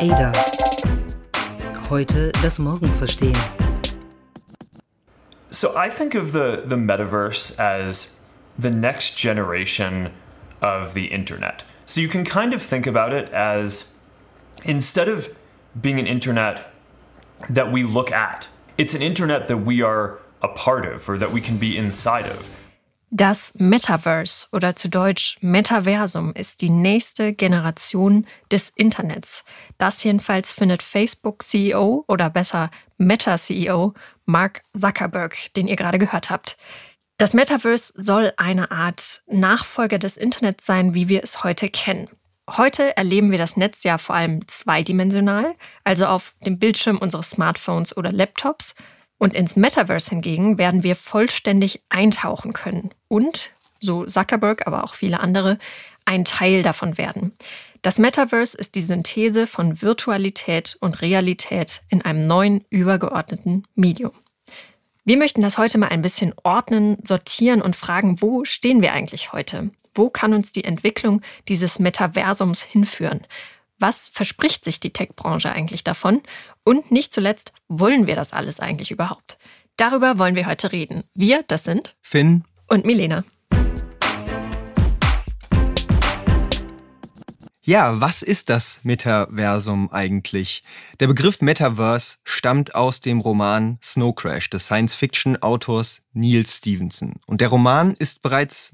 Ada. Heute das Morgen verstehen. So I think of the metaverse as the next generation of the internet. So you can kind of think about it as, instead of being an internet that we look at, it's an internet that we are a part of or that we can be inside of. Das Metaverse oder zu Deutsch Metaversum ist die nächste Generation des Internets. Das jedenfalls findet Facebook-CEO oder besser Meta-CEO Mark Zuckerberg, den ihr gerade gehört habt. Das Metaverse soll eine Art Nachfolger des Internets sein, wie wir es heute kennen. Heute erleben wir das Netz ja vor allem zweidimensional, also auf dem Bildschirm unseres Smartphones oder Laptops. Und ins Metaverse hingegen werden wir vollständig eintauchen können und, so Zuckerberg, aber auch viele andere, ein Teil davon werden. Das Metaverse ist die Synthese von Virtualität und Realität in einem neuen, übergeordneten Medium. Wir möchten das heute mal ein bisschen ordnen, sortieren und fragen, wo stehen wir eigentlich heute? Wo kann uns die Entwicklung dieses Metaversums hinführen? Was verspricht sich die Tech-Branche eigentlich davon? Und nicht zuletzt, wollen wir das alles eigentlich überhaupt? Darüber wollen wir heute reden. Wir, das sind Finn und Milena. Ja, was ist das Metaversum eigentlich? Der Begriff Metaverse stammt aus dem Roman Snow Crash des Science-Fiction-Autors Neal Stephenson. Und der Roman ist bereits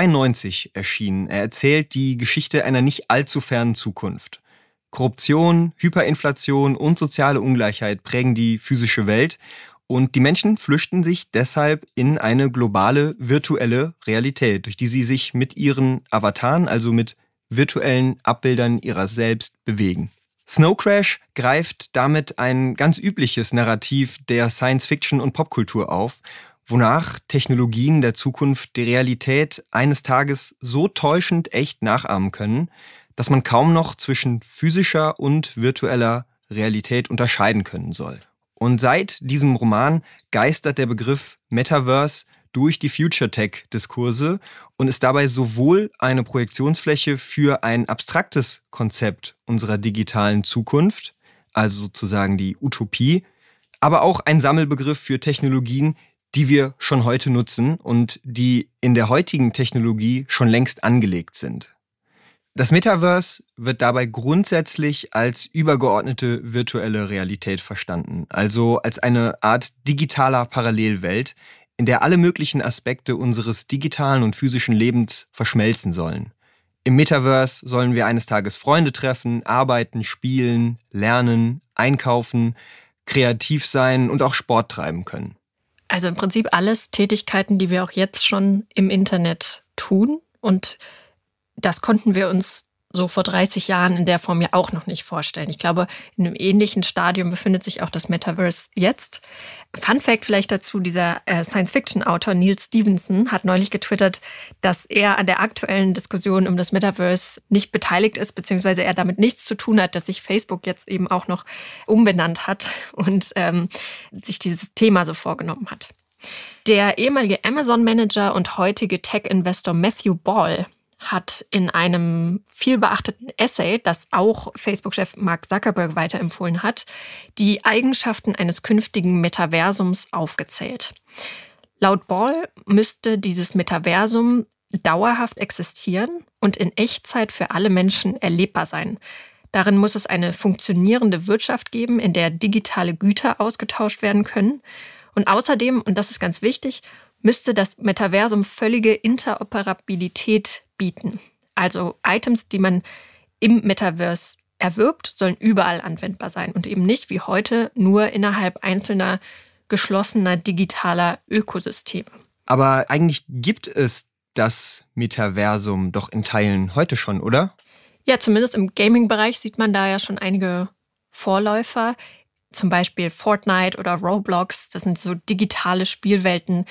1992 erschienen. Er erzählt die Geschichte einer nicht allzu fernen Zukunft. Korruption, Hyperinflation und soziale Ungleichheit prägen die physische Welt und die Menschen flüchten sich deshalb in eine globale virtuelle Realität, durch die sie sich mit ihren Avataren, also mit virtuellen Abbildern ihrer selbst bewegen. Snow Crash greift damit ein ganz übliches Narrativ der Science-Fiction- und Popkultur auf, wonach Technologien der Zukunft die Realität eines Tages so täuschend echt nachahmen können, dass man kaum noch zwischen physischer und virtueller Realität unterscheiden können soll. Und seit diesem Roman geistert der Begriff Metaverse durch die Future-Tech-Diskurse und ist dabei sowohl eine Projektionsfläche für ein abstraktes Konzept unserer digitalen Zukunft, also sozusagen die Utopie, aber auch ein Sammelbegriff für Technologien, die wir schon heute nutzen und die in der heutigen Technologie schon längst angelegt sind. Das Metaverse wird dabei grundsätzlich als übergeordnete virtuelle Realität verstanden, also als eine Art digitaler Parallelwelt, in der alle möglichen Aspekte unseres digitalen und physischen Lebens verschmelzen sollen. Im Metaverse sollen wir eines Tages Freunde treffen, arbeiten, spielen, lernen, einkaufen, kreativ sein und auch Sport treiben können. Also im Prinzip alles Tätigkeiten, die wir auch jetzt schon im Internet tun, und das konnten wir uns so vor 30 Jahren in der Form ja auch noch nicht vorstellen. Ich glaube, in einem ähnlichen Stadium befindet sich auch das Metaverse jetzt. Fun Fact vielleicht dazu, dieser Science-Fiction-Autor Neal Stephenson hat neulich getwittert, dass er an der aktuellen Diskussion um das Metaverse nicht beteiligt ist, beziehungsweise er damit nichts zu tun hat, dass sich Facebook jetzt eben auch noch umbenannt hat und sich dieses Thema so vorgenommen hat. Der ehemalige Amazon-Manager und heutige Tech-Investor Matthew Ball hat in einem vielbeachteten Essay, das auch Facebook-Chef Mark Zuckerberg weiterempfohlen hat, die Eigenschaften eines künftigen Metaversums aufgezählt. Laut Ball müsste dieses Metaversum dauerhaft existieren und in Echtzeit für alle Menschen erlebbar sein. Darin muss es eine funktionierende Wirtschaft geben, in der digitale Güter ausgetauscht werden können. Und außerdem, und das ist ganz wichtig, müsste das Metaversum völlige Interoperabilität bieten. Also Items, die man im Metaverse erwirbt, sollen überall anwendbar sein und eben nicht wie heute nur innerhalb einzelner geschlossener digitaler Ökosysteme. Aber eigentlich gibt es das Metaversum doch in Teilen heute schon, oder? Ja, zumindest im Gaming-Bereich sieht man da ja schon einige Vorläufer. Zum Beispiel Fortnite oder Roblox. Das sind so digitale Spielwelten,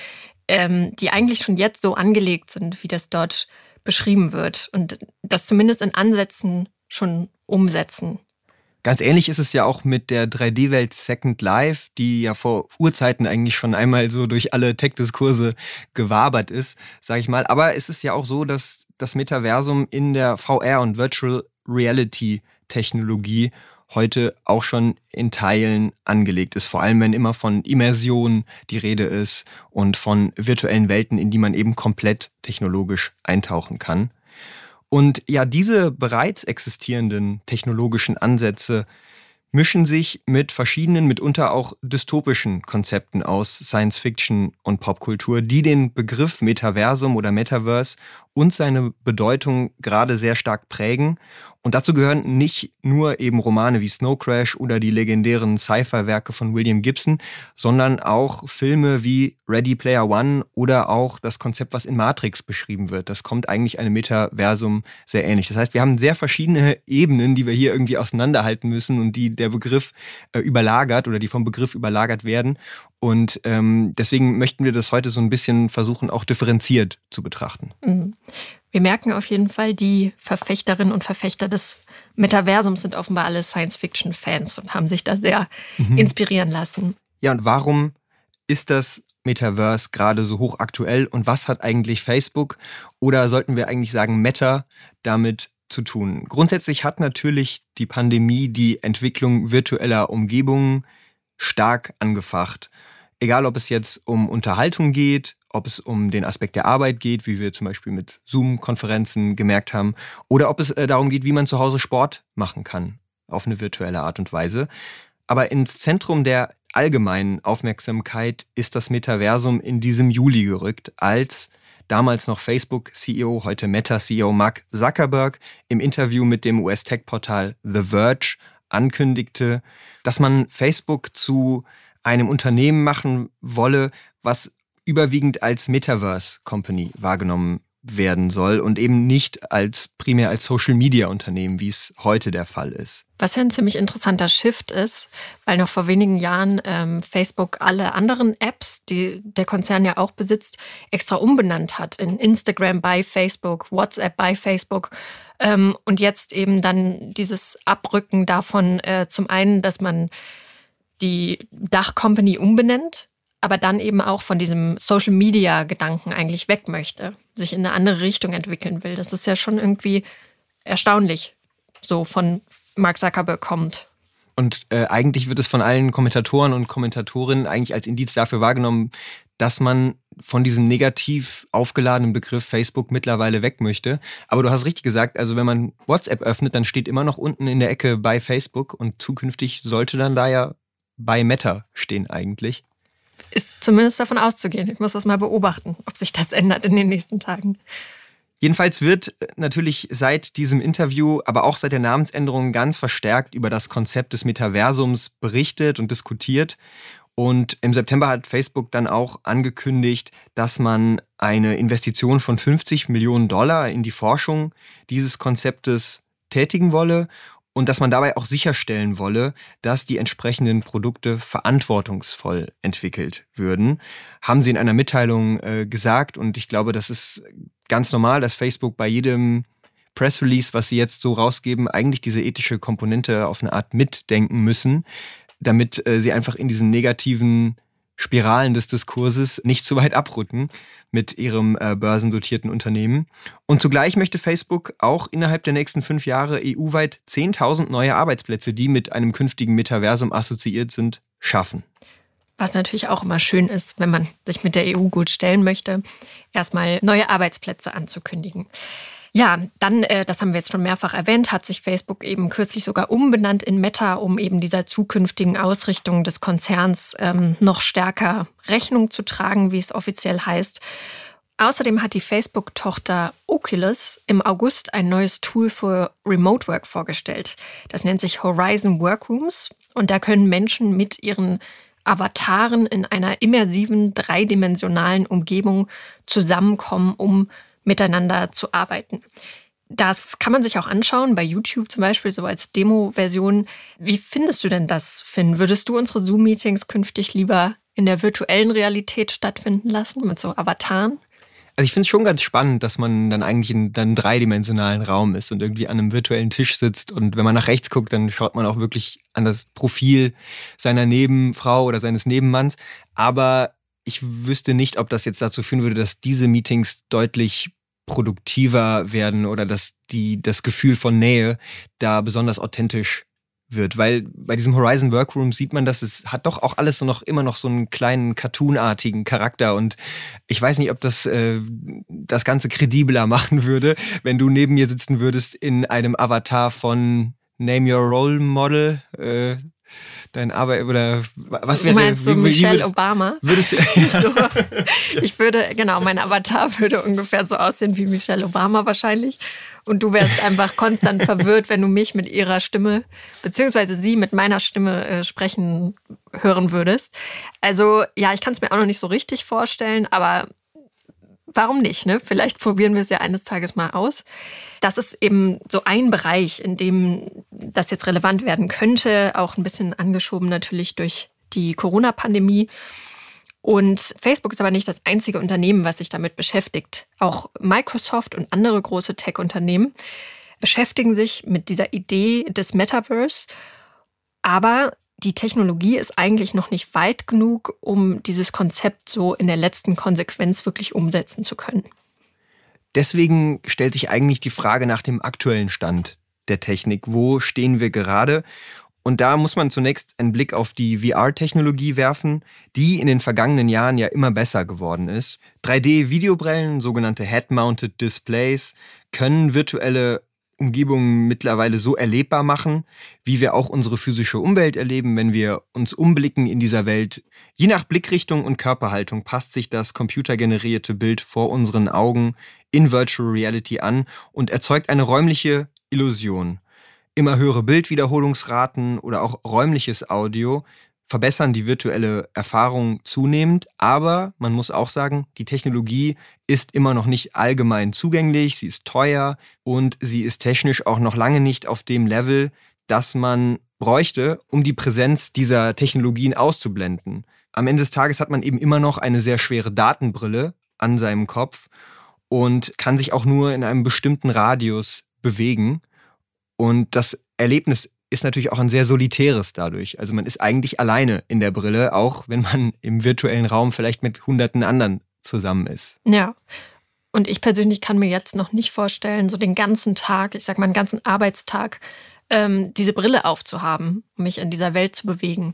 die eigentlich schon jetzt so angelegt sind, wie das dort beschrieben wird. Und das zumindest in Ansätzen schon umsetzen. Ganz ähnlich ist es ja auch mit der 3D-Welt Second Life, die ja vor Urzeiten eigentlich schon einmal so durch alle Tech-Diskurse gewabert ist, sage ich mal. Aber es ist ja auch so, dass das Metaversum in der VR- und Virtual Reality-Technologie heute auch schon in Teilen angelegt ist. Vor allem, wenn immer von Immersion die Rede ist und von virtuellen Welten, in die man eben komplett technologisch eintauchen kann. Und ja, diese bereits existierenden technologischen Ansätze mischen sich mit verschiedenen, mitunter auch dystopischen Konzepten aus Science Fiction und Popkultur, die den Begriff Metaversum oder Metaverse und seine Bedeutung gerade sehr stark prägen. Und dazu gehören nicht nur eben Romane wie Snow Crash oder die legendären Sci-Fi-Werke von William Gibson, sondern auch Filme wie Ready Player One oder auch das Konzept, was in Matrix beschrieben wird. Das kommt eigentlich einem Metaversum sehr ähnlich. Das heißt, wir haben sehr verschiedene Ebenen, die wir hier irgendwie auseinanderhalten müssen und die der Begriff überlagert oder die vom Begriff überlagert werden. Und deswegen möchten wir das heute so ein bisschen versuchen, auch differenziert zu betrachten. Wir merken auf jeden Fall, die Verfechterinnen und Verfechter des Metaversums sind offenbar alle Science-Fiction-Fans und haben sich da sehr inspirieren lassen. Ja, und warum ist das Metaverse gerade so hochaktuell und was hat eigentlich Facebook oder sollten wir eigentlich sagen Meta damit zu tun? Grundsätzlich hat natürlich die Pandemie die Entwicklung virtueller Umgebungen stark angefacht. Egal, ob es jetzt um Unterhaltung geht, ob es um den Aspekt der Arbeit geht, wie wir zum Beispiel mit Zoom-Konferenzen gemerkt haben, oder ob es darum geht, wie man zu Hause Sport machen kann, auf eine virtuelle Art und Weise. Aber ins Zentrum der allgemeinen Aufmerksamkeit ist das Metaversum in diesem Juli gerückt, als damals noch Facebook-CEO, heute Meta-CEO Mark Zuckerberg im Interview mit dem US-Tech-Portal The Verge ankündigte, dass man Facebook zu einem Unternehmen machen wolle, was überwiegend als Metaverse-Company wahrgenommen werden soll und eben nicht primär als Social-Media-Unternehmen, wie es heute der Fall ist. Was ja ein ziemlich interessanter Shift ist, weil noch vor wenigen Jahren Facebook alle anderen Apps, die der Konzern ja auch besitzt, extra umbenannt hat in Instagram by Facebook, WhatsApp by Facebook und jetzt eben dann dieses Abrücken davon zum einen, dass man die Dach-Company umbenennt, aber dann eben auch von diesem Social-Media-Gedanken eigentlich weg möchte, sich in eine andere Richtung entwickeln will. Das ist ja schon irgendwie erstaunlich, so von Mark Zuckerberg kommt. Und eigentlich wird es von allen Kommentatoren und Kommentatorinnen eigentlich als Indiz dafür wahrgenommen, dass man von diesem negativ aufgeladenen Begriff Facebook mittlerweile weg möchte. Aber du hast richtig gesagt, also wenn man WhatsApp öffnet, dann steht immer noch unten in der Ecke bei Facebook und zukünftig sollte dann da ja bei Meta stehen eigentlich. Ist zumindest davon auszugehen. Ich muss das mal beobachten, ob sich das ändert in den nächsten Tagen. Jedenfalls wird natürlich seit diesem Interview, aber auch seit der Namensänderung ganz verstärkt über das Konzept des Metaversums berichtet und diskutiert. Und im September hat Facebook dann auch angekündigt, dass man eine Investition von $50 Millionen in die Forschung dieses Konzeptes tätigen wolle. Und dass man dabei auch sicherstellen wolle, dass die entsprechenden Produkte verantwortungsvoll entwickelt würden. Haben sie in einer Mitteilung gesagt. Und ich glaube, das ist ganz normal, dass Facebook bei jedem Pressrelease, was sie jetzt so rausgeben, eigentlich diese ethische Komponente auf eine Art mitdenken müssen, damit sie einfach in diesen negativen Spiralen des Diskurses nicht zu weit abrücken mit ihrem börsendotierten Unternehmen. Und zugleich möchte Facebook auch innerhalb der nächsten 5 Jahre EU-weit 10.000 neue Arbeitsplätze, die mit einem künftigen Metaversum assoziiert sind, schaffen. Was natürlich auch immer schön ist, wenn man sich mit der EU gut stellen möchte, erstmal neue Arbeitsplätze anzukündigen. Ja, dann, das haben wir jetzt schon mehrfach erwähnt, hat sich Facebook eben kürzlich sogar umbenannt in Meta, um eben dieser zukünftigen Ausrichtung des Konzerns noch stärker Rechnung zu tragen, wie es offiziell heißt. Außerdem hat die Facebook-Tochter Oculus im August ein neues Tool für Remote Work vorgestellt. Das nennt sich Horizon Workrooms und da können Menschen mit ihren Avataren in einer immersiven, dreidimensionalen Umgebung zusammenkommen, um miteinander zu arbeiten. Das kann man sich auch anschauen, bei YouTube zum Beispiel, so als Demo-Version. Wie findest du denn das, Finn? Würdest du unsere Zoom-Meetings künftig lieber in der virtuellen Realität stattfinden lassen, mit so Avataren? Also ich finde es schon ganz spannend, dass man dann eigentlich in einem dreidimensionalen Raum ist und irgendwie an einem virtuellen Tisch sitzt. Und wenn man nach rechts guckt, dann schaut man auch wirklich an das Profil seiner Nebenfrau oder seines Nebenmanns. Aber ich wüsste nicht, ob das jetzt dazu führen würde, dass diese Meetings deutlich produktiver werden oder dass das Gefühl von Nähe da besonders authentisch wird, weil bei diesem Horizon Workroom sieht man, dass es hat doch auch alles immer noch so einen kleinen cartoonartigen Charakter und ich weiß nicht, ob das das Ganze kredibler machen würde, wenn du neben mir sitzen würdest in einem Avatar von Name Your Role Model, dein Arbeit oder was wäre? Meinst du Michelle Obama? Würdest du? Mein Avatar würde ungefähr so aussehen wie Michelle Obama wahrscheinlich. Und du wärst einfach konstant verwirrt, wenn du mich mit ihrer Stimme, beziehungsweise sie mit meiner Stimme sprechen hören würdest. Also ja, ich kann es mir auch noch nicht so richtig vorstellen, aber warum nicht, ne? Vielleicht probieren wir es ja eines Tages mal aus. Das ist eben so ein Bereich, in dem das jetzt relevant werden könnte, auch ein bisschen angeschoben natürlich durch die Corona-Pandemie. Und Facebook ist aber nicht das einzige Unternehmen, was sich damit beschäftigt. Auch Microsoft und andere große Tech-Unternehmen beschäftigen sich mit dieser Idee des Metaverse. Aber die Technologie ist eigentlich noch nicht weit genug, um dieses Konzept so in der letzten Konsequenz wirklich umsetzen zu können. Deswegen stellt sich eigentlich die Frage nach dem aktuellen Stand der Technik. Wo stehen wir gerade? Und da muss man zunächst einen Blick auf die VR-Technologie werfen, die in den vergangenen Jahren ja immer besser geworden ist. 3D-Videobrillen, sogenannte Head-Mounted Displays, können virtuelle Umgebungen mittlerweile so erlebbar machen, wie wir auch unsere physische Umwelt erleben, wenn wir uns umblicken in dieser Welt. Je nach Blickrichtung und Körperhaltung passt sich das computergenerierte Bild vor unseren Augen in Virtual Reality an und erzeugt eine räumliche Illusion. Immer höhere Bildwiederholungsraten oder auch räumliches Audio verbessern die virtuelle Erfahrung zunehmend, aber man muss auch sagen, die Technologie ist immer noch nicht allgemein zugänglich, sie ist teuer und sie ist technisch auch noch lange nicht auf dem Level, das man bräuchte, um die Präsenz dieser Technologien auszublenden. Am Ende des Tages hat man eben immer noch eine sehr schwere Datenbrille an seinem Kopf und kann sich auch nur in einem bestimmten Radius bewegen. Und das Erlebnis ist natürlich auch ein sehr solitäres dadurch. Also man ist eigentlich alleine in der Brille, auch wenn man im virtuellen Raum vielleicht mit hunderten anderen zusammen ist. Ja, und ich persönlich kann mir jetzt noch nicht vorstellen, so den ganzen Tag, ich sag mal einen ganzen Arbeitstag, diese Brille aufzuhaben, um mich in dieser Welt zu bewegen.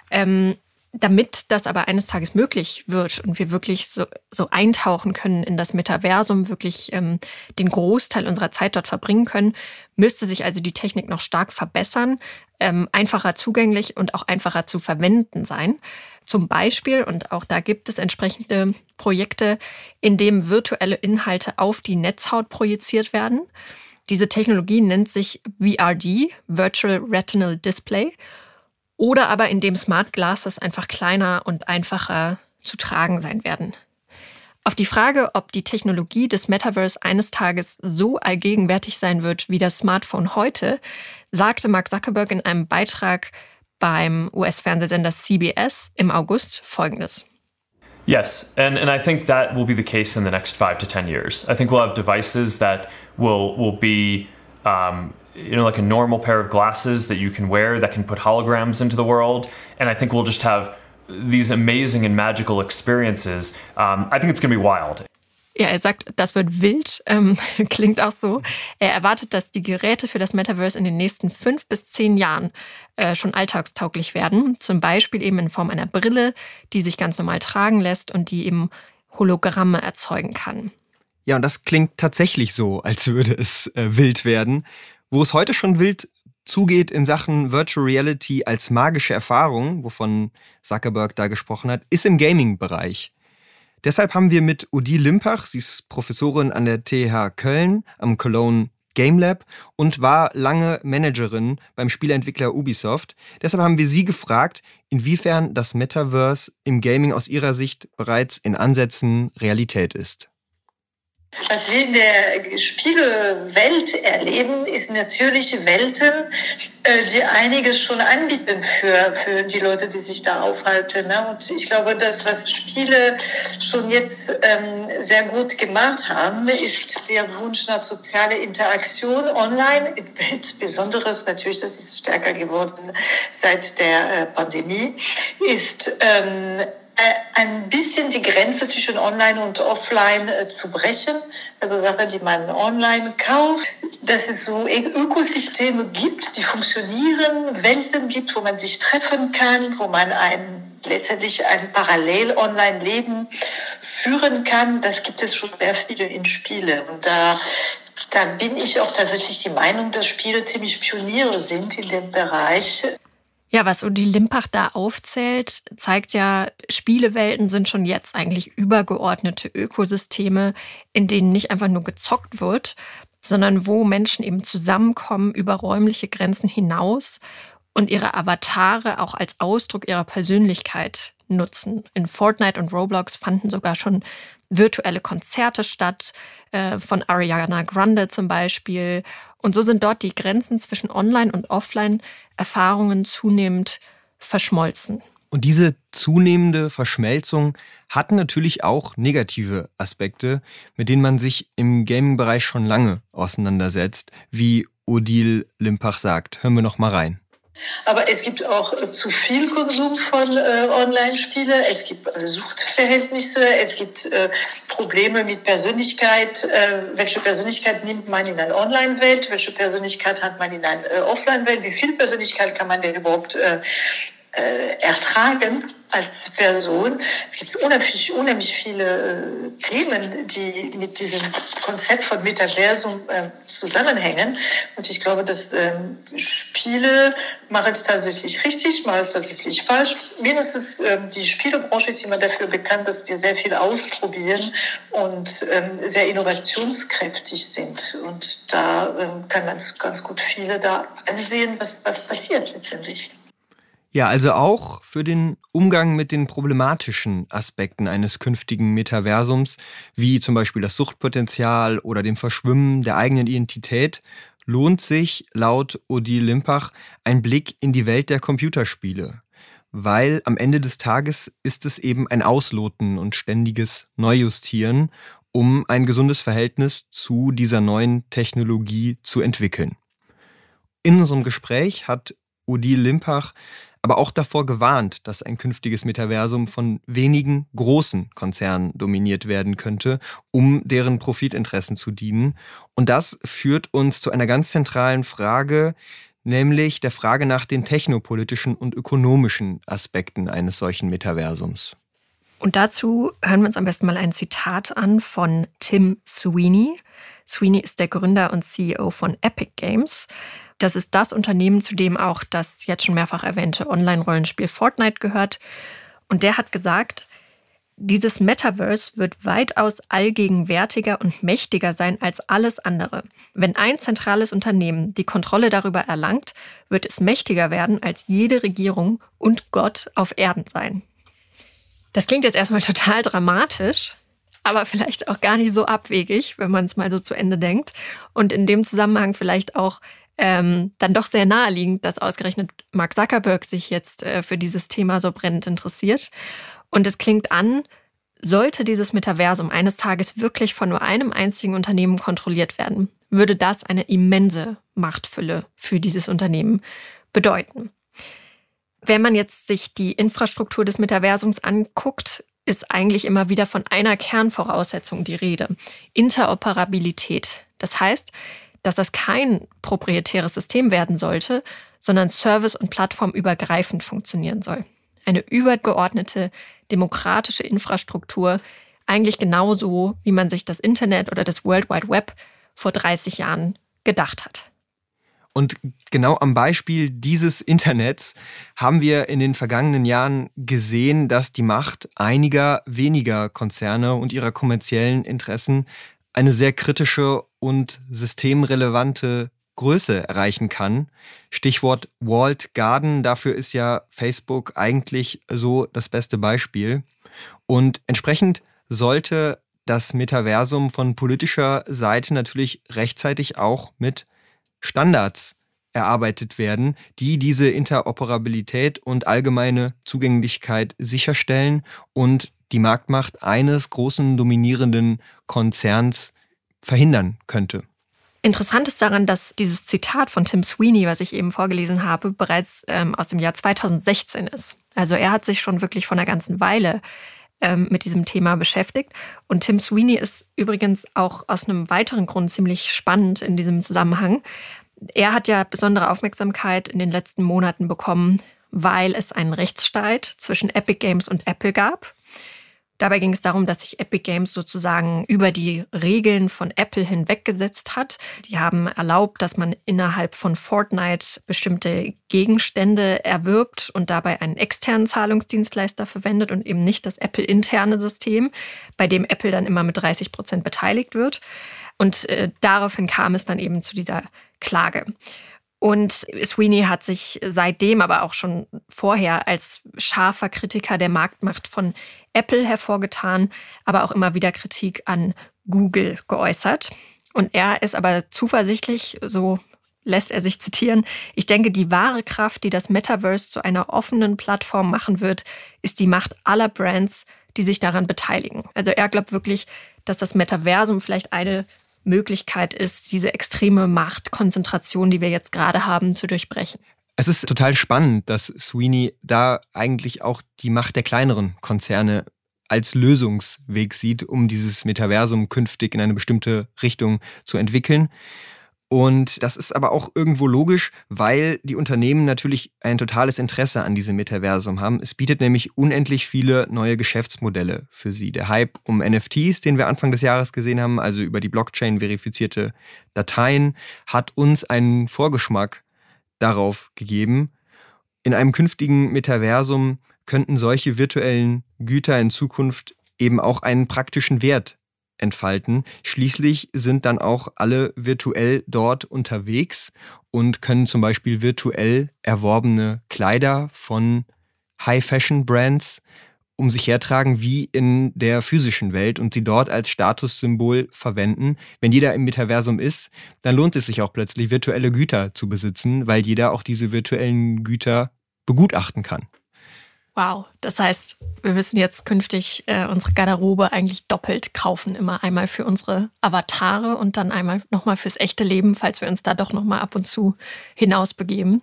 Damit das aber eines Tages möglich wird und wir wirklich so eintauchen können in das Metaversum, wirklich den Großteil unserer Zeit dort verbringen können, müsste sich also die Technik noch stark verbessern, einfacher zugänglich und auch einfacher zu verwenden sein. Zum Beispiel, und auch da gibt es entsprechende Projekte, in denen virtuelle Inhalte auf die Netzhaut projiziert werden. Diese Technologie nennt sich VRD, Virtual Retinal Display. Oder aber indem Smart Glasses einfach kleiner und einfacher zu tragen sein werden. Auf die Frage, ob die Technologie des Metaverse eines Tages so allgegenwärtig sein wird wie das Smartphone heute, sagte Mark Zuckerberg in einem Beitrag beim US-Fernsehsender CBS im August Folgendes. Yes, and I think that will be the case in the next 5 to 10 years. I think we'll have devices that will be like a normal pair of glasses that you can wear that can put holograms into the world. And I think we'll just have these amazing and magical experiences. I think it's going to be wild. Ja, er sagt, das wird wild, klingt auch so. Er erwartet, dass die Geräte für das Metaverse in den nächsten 5 bis 10 Jahren schon alltagstauglich werden. Zum Beispiel eben in Form einer Brille, die sich ganz normal tragen lässt und die eben Hologramme erzeugen kann. Ja, und das klingt tatsächlich so, als würde es wild werden. Wo es heute schon wild zugeht in Sachen Virtual Reality als magische Erfahrung, wovon Zuckerberg da gesprochen hat, ist im Gaming-Bereich. Deshalb haben wir mit Odile Limpach, sie ist Professorin an der TH Köln am Cologne Game Lab und war lange Managerin beim Spieleentwickler Ubisoft. Deshalb haben wir sie gefragt, inwiefern das Metaverse im Gaming aus ihrer Sicht bereits in Ansätzen Realität ist. Was wir in der Spielewelt erleben, ist natürliche Welten, die einiges schon anbieten für die Leute, die sich da aufhalten. Und ich glaube, das, was Spiele schon jetzt sehr gut gemacht haben, ist der Wunsch nach sozialer Interaktion online. Besonderes natürlich, das ist stärker geworden seit der Pandemie, ist ein bisschen die Grenze zwischen Online und Offline zu brechen. Also Sachen, die man online kauft, dass es so Ökosysteme gibt, die funktionieren, Welten gibt, wo man sich treffen kann, wo man letztendlich ein Parallel-Online-Leben führen kann. Das gibt es schon sehr viele in Spiele. Und da bin ich auch tatsächlich die Meinung, dass Spiele ziemlich Pioniere sind in dem Bereich. Ja, was Odile Limpach da aufzählt, zeigt ja, Spielewelten sind schon jetzt eigentlich übergeordnete Ökosysteme, in denen nicht einfach nur gezockt wird, sondern wo Menschen eben zusammenkommen über räumliche Grenzen hinaus und ihre Avatare auch als Ausdruck ihrer Persönlichkeit nutzen. In Fortnite und Roblox fanden sogar schon virtuelle Konzerte statt, von Ariana Grande zum Beispiel. Und so sind dort die Grenzen zwischen Online- und Offline-Erfahrungen zunehmend verschmolzen. Und diese zunehmende Verschmelzung hat natürlich auch negative Aspekte, mit denen man sich im Gaming-Bereich schon lange auseinandersetzt, wie Odile Limpach sagt. Hören wir noch mal rein. Aber es gibt auch zu viel Konsum von Online-Spielen. Es gibt Suchtverhältnisse. Es gibt Probleme mit Persönlichkeit. Welche Persönlichkeit nimmt man in eine Online-Welt? Welche Persönlichkeit hat man in eine Offline-Welt? Wie viel Persönlichkeit kann man denn überhaupt ertragen als Person? Es gibt unheimlich viele Themen, die mit diesem Konzept von Metaversum zusammenhängen. Und ich glaube, dass Spiele machen es tatsächlich richtig, machen es tatsächlich falsch. Mindestens die Spielebranche ist immer dafür bekannt, dass wir sehr viel ausprobieren und sehr innovationskräftig sind. Und da kann man ganz gut viele da ansehen, was passiert letztendlich. Ja, also auch für den Umgang mit den problematischen Aspekten eines künftigen Metaversums, wie zum Beispiel das Suchtpotenzial oder dem Verschwimmen der eigenen Identität, lohnt sich laut Odile Limpach ein Blick in die Welt der Computerspiele. Weil am Ende des Tages ist es eben ein Ausloten und ständiges Neujustieren, um ein gesundes Verhältnis zu dieser neuen Technologie zu entwickeln. In unserem Gespräch hat Odile Limpach aber auch davor gewarnt, dass ein künftiges Metaversum von wenigen großen Konzernen dominiert werden könnte, um deren Profitinteressen zu dienen. Und das führt uns zu einer ganz zentralen Frage, nämlich der Frage nach den technopolitischen und ökonomischen Aspekten eines solchen Metaversums. Und dazu hören wir uns am besten mal ein Zitat an von Tim Sweeney. Sweeney ist der Gründer und CEO von Epic Games. Das ist das Unternehmen, zu dem auch das jetzt schon mehrfach erwähnte Online-Rollenspiel Fortnite gehört. Und der hat gesagt, dieses Metaverse wird weitaus allgegenwärtiger und mächtiger sein als alles andere. Wenn ein zentrales Unternehmen die Kontrolle darüber erlangt, wird es mächtiger werden als jede Regierung und Gott auf Erden sein. Das klingt jetzt erstmal total dramatisch, aber vielleicht auch gar nicht so abwegig, wenn man es mal so zu Ende denkt. Und in dem Zusammenhang vielleicht auch dann doch sehr naheliegend, dass ausgerechnet Mark Zuckerberg sich jetzt für dieses Thema so brennend interessiert. Und es klingt an, sollte dieses Metaversum eines Tages wirklich von nur einem einzigen Unternehmen kontrolliert werden, würde das eine immense Machtfülle für dieses Unternehmen bedeuten. Wenn man jetzt sich die Infrastruktur des Metaversums anguckt, ist eigentlich immer wieder von einer Kernvoraussetzung die Rede: Interoperabilität. Das heißt, dass das kein proprietäres System werden sollte, sondern service- und plattformübergreifend funktionieren soll. Eine übergeordnete, demokratische Infrastruktur, eigentlich genauso, wie man sich das Internet oder das World Wide Web vor 30 Jahren gedacht hat. Und genau am Beispiel dieses Internets haben wir in den vergangenen Jahren gesehen, dass die Macht einiger weniger Konzerne und ihrer kommerziellen Interessen eine sehr kritische und systemrelevante Größe erreichen kann. Stichwort Walled Garden, dafür ist ja Facebook eigentlich so das beste Beispiel. Und entsprechend sollte das Metaversum von politischer Seite natürlich rechtzeitig auch mit Standards erarbeitet werden, die diese Interoperabilität und allgemeine Zugänglichkeit sicherstellen und die Marktmacht eines großen dominierenden Konzerns verhindern könnte. Interessant ist daran, dass dieses Zitat von Tim Sweeney, was ich eben vorgelesen habe, bereits aus dem Jahr 2016 ist. Also er hat sich schon wirklich von einer ganzen Weile mit diesem Thema beschäftigt. Und Tim Sweeney ist übrigens auch aus einem weiteren Grund ziemlich spannend in diesem Zusammenhang. Er hat ja besondere Aufmerksamkeit in den letzten Monaten bekommen, weil es einen Rechtsstreit zwischen Epic Games und Apple gab. Dabei ging es darum, dass sich Epic Games sozusagen über die Regeln von Apple hinweggesetzt hat. Die haben erlaubt, dass man innerhalb von Fortnite bestimmte Gegenstände erwirbt und dabei einen externen Zahlungsdienstleister verwendet und eben nicht das Apple-interne System, bei dem Apple dann immer mit 30% beteiligt wird. Und daraufhin kam es dann eben zu dieser Klage. Und Sweeney hat sich seitdem, aber auch schon vorher, als scharfer Kritiker der Marktmacht von Apple hervorgetan, aber auch immer wieder Kritik an Google geäußert. Und er ist aber zuversichtlich, so lässt er sich zitieren: Ich denke, die wahre Kraft, die das Metaverse zu einer offenen Plattform machen wird, ist die Macht aller Brands, die sich daran beteiligen. Also er glaubt wirklich, dass das Metaversum vielleicht eine Möglichkeit ist, diese extreme Machtkonzentration, die wir jetzt gerade haben, zu durchbrechen. Es ist total spannend, dass Sweeney da eigentlich auch die Macht der kleineren Konzerne als Lösungsweg sieht, um dieses Metaversum künftig in eine bestimmte Richtung zu entwickeln. Und das ist aber auch irgendwo logisch, weil die Unternehmen natürlich ein totales Interesse an diesem Metaversum haben. Es bietet nämlich unendlich viele neue Geschäftsmodelle für sie. Der Hype um NFTs, den wir Anfang des Jahres gesehen haben, also über die Blockchain verifizierte Dateien, hat uns einen Vorgeschmack darauf gegeben. In einem künftigen Metaversum könnten solche virtuellen Güter in Zukunft eben auch einen praktischen Wert entfalten. Schließlich sind dann auch alle virtuell dort unterwegs und können zum Beispiel virtuell erworbene Kleider von High-Fashion-Brands um sich hertragen wie in der physischen Welt und sie dort als Statussymbol verwenden. Wenn jeder im Metaversum ist, dann lohnt es sich auch plötzlich, virtuelle Güter zu besitzen, weil jeder auch diese virtuellen Güter begutachten kann. Wow, das heißt, wir müssen jetzt künftig unsere Garderobe eigentlich doppelt kaufen. Immer einmal für unsere Avatare und dann einmal nochmal fürs echte Leben, falls wir uns da doch nochmal ab und zu hinausbegeben.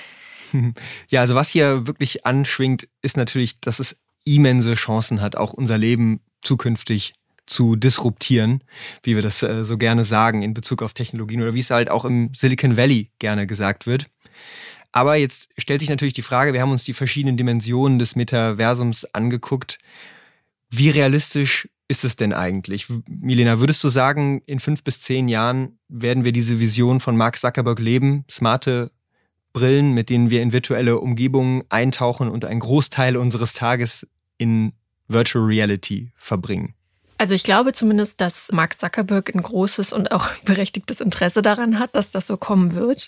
Ja, also was hier wirklich anschwingt, ist natürlich, dass es immense Chancen hat, auch unser Leben zukünftig zu disruptieren, wie wir das so gerne sagen in Bezug auf Technologien oder wie es halt auch im Silicon Valley gerne gesagt wird. Aber jetzt stellt sich natürlich die Frage, wir haben uns die verschiedenen Dimensionen des Metaversums angeguckt. Wie realistisch ist es denn eigentlich? Milena, würdest du sagen, in 5 bis 10 Jahren werden wir diese Vision von Mark Zuckerberg leben? Smarte Brillen, mit denen wir in virtuelle Umgebungen eintauchen und einen Großteil unseres Tages in Virtual Reality verbringen? Also ich glaube zumindest, dass Mark Zuckerberg ein großes und auch berechtigtes Interesse daran hat, dass das so kommen wird.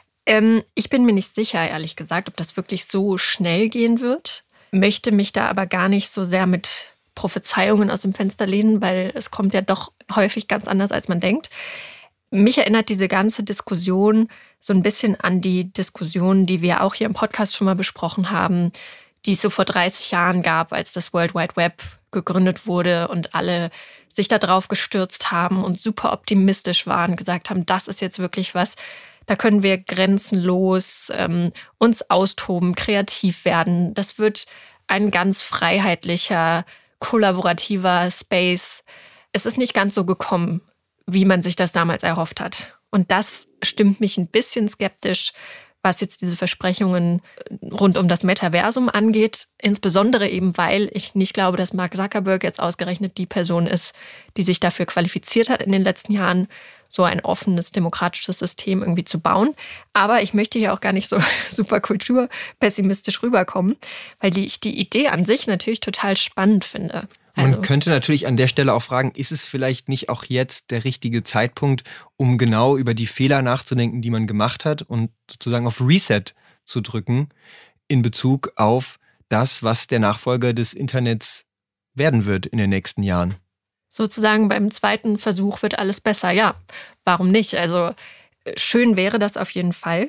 Ich bin mir nicht sicher, ehrlich gesagt, ob das wirklich so schnell gehen wird. Möchte mich da aber gar nicht so sehr mit Prophezeiungen aus dem Fenster lehnen, weil es kommt ja doch häufig ganz anders, als man denkt. Mich erinnert diese ganze Diskussion so ein bisschen an die Diskussion, die wir auch hier im Podcast schon mal besprochen haben, die es so vor 30 Jahren gab, als das World Wide Web gegründet wurde und alle sich da drauf gestürzt haben und super optimistisch waren, gesagt haben, das ist jetzt wirklich was, da können wir grenzenlos uns austoben, kreativ werden. Das wird ein ganz freiheitlicher, kollaborativer Space. Es ist nicht ganz so gekommen, wie man sich das damals erhofft hat. Und das stimmt mich ein bisschen skeptisch, was jetzt diese Versprechungen rund um das Metaversum angeht. Insbesondere eben, weil ich nicht glaube, dass Mark Zuckerberg jetzt ausgerechnet die Person ist, die sich dafür qualifiziert hat in den letzten Jahren, so ein offenes, demokratisches System irgendwie zu bauen. Aber ich möchte hier auch gar nicht so super kulturpessimistisch rüberkommen, weil ich die Idee an sich natürlich total spannend finde. Man könnte natürlich an der Stelle auch fragen, ist es vielleicht nicht auch jetzt der richtige Zeitpunkt, um genau über die Fehler nachzudenken, die man gemacht hat und sozusagen auf Reset zu drücken in Bezug auf das, was der Nachfolger des Internets werden wird in den nächsten Jahren? Sozusagen beim zweiten Versuch wird alles besser. Ja, warum nicht? Also schön wäre das auf jeden Fall.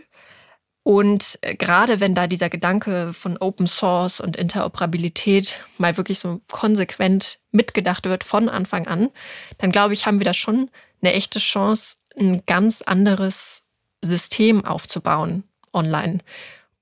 Und gerade wenn da dieser Gedanke von Open Source und Interoperabilität mal wirklich so konsequent mitgedacht wird von Anfang an, dann glaube ich, haben wir da schon eine echte Chance, ein ganz anderes System aufzubauen online.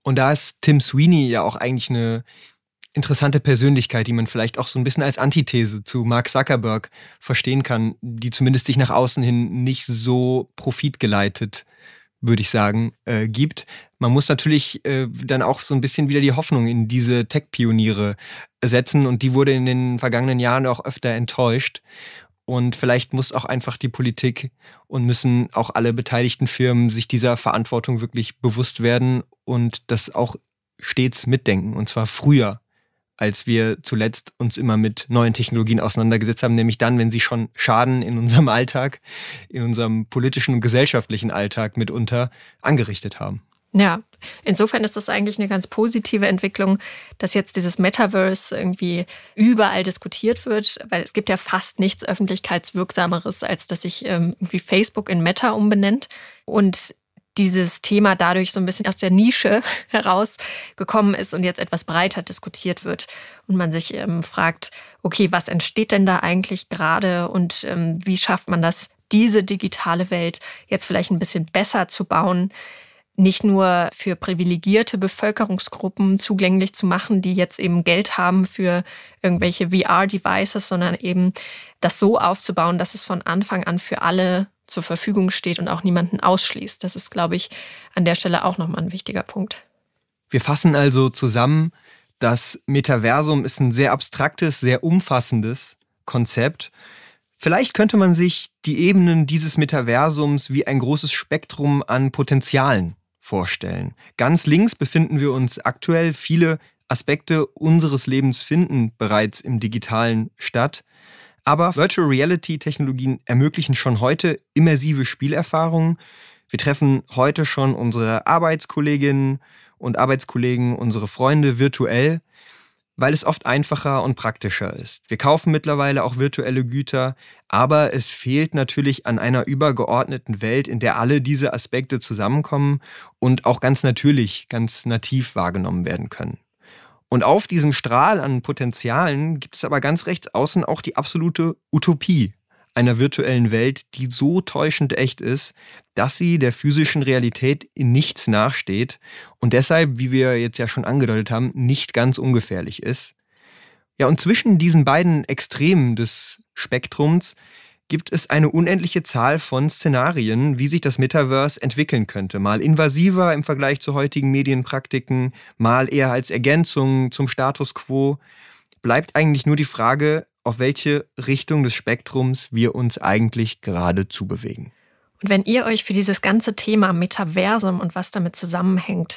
Und da ist Tim Sweeney ja auch eigentlich eine interessante Persönlichkeit, die man vielleicht auch so ein bisschen als Antithese zu Mark Zuckerberg verstehen kann, die zumindest sich nach außen hin nicht so profitgeleitet, würde ich sagen, gibt. Man muss natürlich dann auch so ein bisschen wieder die Hoffnung in diese Tech-Pioniere setzen und die wurde in den vergangenen Jahren auch öfter enttäuscht. Und vielleicht muss auch einfach die Politik und müssen auch alle beteiligten Firmen sich dieser Verantwortung wirklich bewusst werden und das auch stets mitdenken. Und zwar früher, als wir zuletzt uns immer mit neuen Technologien auseinandergesetzt haben, nämlich dann, wenn sie schon Schaden in unserem Alltag, in unserem politischen und gesellschaftlichen Alltag mitunter angerichtet haben. Ja, insofern ist das eigentlich eine ganz positive Entwicklung, dass jetzt dieses Metaverse irgendwie überall diskutiert wird, weil es gibt ja fast nichts Öffentlichkeitswirksameres, als dass sich irgendwie Facebook in Meta umbenennt und dieses Thema dadurch so ein bisschen aus der Nische herausgekommen ist und jetzt etwas breiter diskutiert wird und man sich fragt, okay, was entsteht denn da eigentlich gerade und wie schafft man das, diese digitale Welt jetzt vielleicht ein bisschen besser zu bauen, nicht nur für privilegierte Bevölkerungsgruppen zugänglich zu machen, die jetzt eben Geld haben für irgendwelche VR-Devices, sondern eben das so aufzubauen, dass es von Anfang an für alle zur Verfügung steht und auch niemanden ausschließt. Das ist, glaube ich, an der Stelle auch nochmal ein wichtiger Punkt. Wir fassen also zusammen, das Metaversum ist ein sehr abstraktes, sehr umfassendes Konzept. Vielleicht könnte man sich die Ebenen dieses Metaversums wie ein großes Spektrum an Potenzialen vorstellen. Ganz links befinden wir uns aktuell. Viele Aspekte unseres Lebens finden bereits im Digitalen statt. Aber Virtual Reality Technologien ermöglichen schon heute immersive Spielerfahrungen. Wir treffen heute schon unsere Arbeitskolleginnen und Arbeitskollegen, unsere Freunde virtuell, weil es oft einfacher und praktischer ist. Wir kaufen mittlerweile auch virtuelle Güter, aber es fehlt natürlich an einer übergeordneten Welt, in der alle diese Aspekte zusammenkommen und auch ganz natürlich, ganz nativ wahrgenommen werden können. Und auf diesem Strahl an Potenzialen gibt es aber ganz rechts außen auch die absolute Utopie einer virtuellen Welt, die so täuschend echt ist, dass sie der physischen Realität in nichts nachsteht und deshalb, wie wir jetzt ja schon angedeutet haben, nicht ganz ungefährlich ist. Ja, und zwischen diesen beiden Extremen des Spektrums gibt es eine unendliche Zahl von Szenarien, wie sich das Metaverse entwickeln könnte. Mal invasiver im Vergleich zu heutigen Medienpraktiken, mal eher als Ergänzung zum Status quo. Bleibt eigentlich nur die Frage, auf welche Richtung des Spektrums wir uns eigentlich gerade zubewegen. Und wenn ihr euch für dieses ganze Thema Metaversum und was damit zusammenhängt,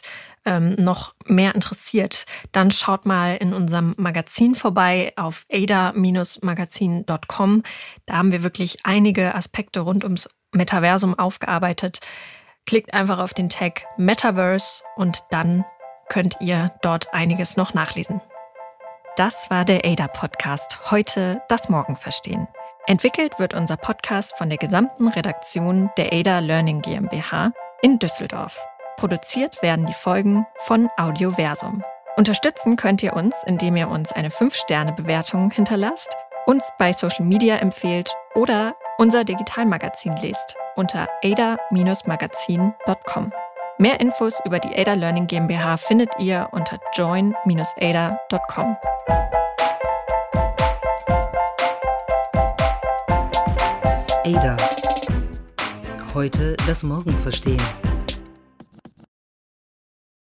noch mehr interessiert, dann schaut mal in unserem Magazin vorbei auf ada-magazin.com. Da haben wir wirklich einige Aspekte rund ums Metaversum aufgearbeitet. Klickt einfach auf den Tag Metaverse und dann könnt ihr dort einiges noch nachlesen. Das war der Ada-Podcast. Heute das Morgen verstehen. Entwickelt wird unser Podcast von der gesamten Redaktion der Ada Learning GmbH in Düsseldorf. Produziert werden die Folgen von Audioversum. Unterstützen könnt ihr uns, indem ihr uns eine 5-Sterne-Bewertung hinterlasst, uns bei Social Media empfehlt oder unser Digitalmagazin lest unter ada-magazin.com. Mehr Infos über die Ada Learning GmbH findet ihr unter join-ada.com. Ada. Heute das Morgen verstehen.